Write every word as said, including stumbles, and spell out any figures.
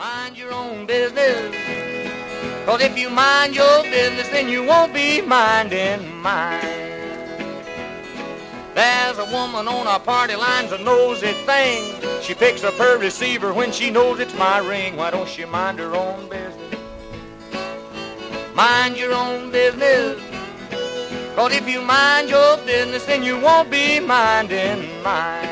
Mind your own business. Cause if you mind your business, then you won't be minding mine. There's a woman on our party line's a nosy thing. She picks up her receiver when she knows it's my ring. Why don't she mind her own business? Mind your own business. Cause if you mind your business, then you won't be minding mine.